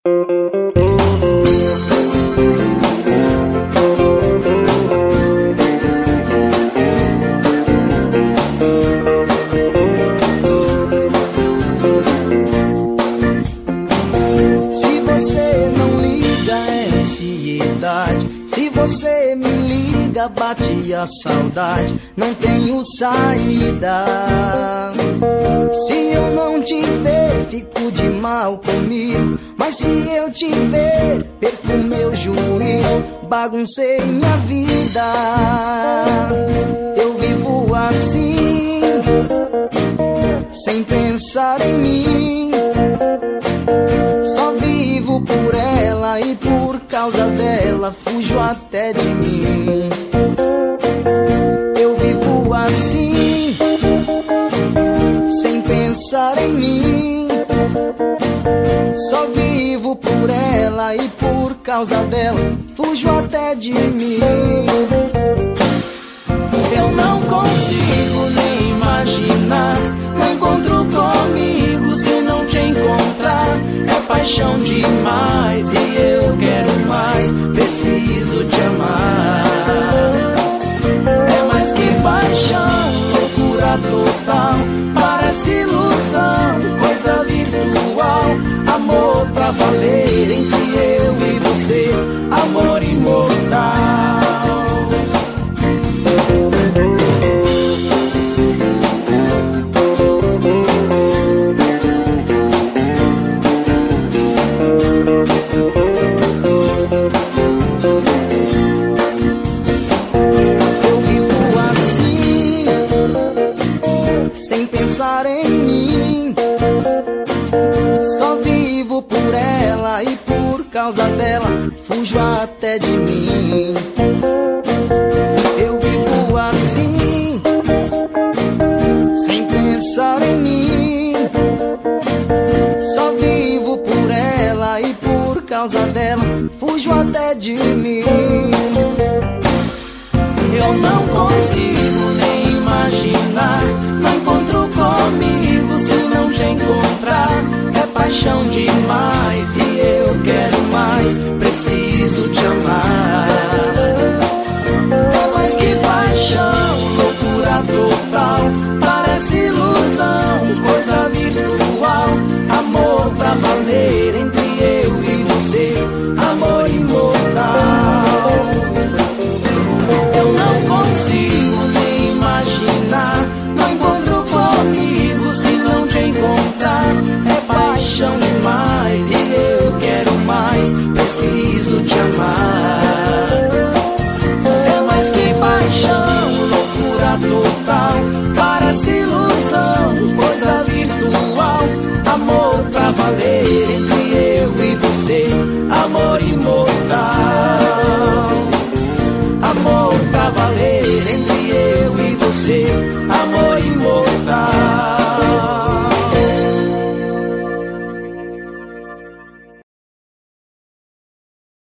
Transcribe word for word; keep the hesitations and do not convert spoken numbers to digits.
Se você me liga, bate a saudade, não tenho saída. Se eu não te ver, fico de mal comigo, mas se eu te ver, perco meu juízo, baguncei minha vida. Eu vivo assim, sem pensar em mim, só vivo por ela e por causa dela fujo até de mim. Eu vivo assim, sem pensar em mim, só vivo por ela e por causa dela fujo até de mim. Eu não consigo nem imaginar um encontro comigo se não te encontrar. É paixão demais e eu quero mais, preciso te amar. É mais que paixão, loucura total, parece ilusão, coisa virtual. Amor pra valer entre eu e você, amor imortal. Sem pensar em mim, só vivo por ela e por causa dela fujo até de mim. Eu vivo assim, sem pensar em mim, só vivo por ela e por causa dela fujo até de mim. Eu não consigo nem imaginar um encontro comigo se não te encontrar. É paixão demais e eu quero mais, preciso te amar. É mais que paixão, loucura total, parece ilusão, coisa virtual. Amor pra valer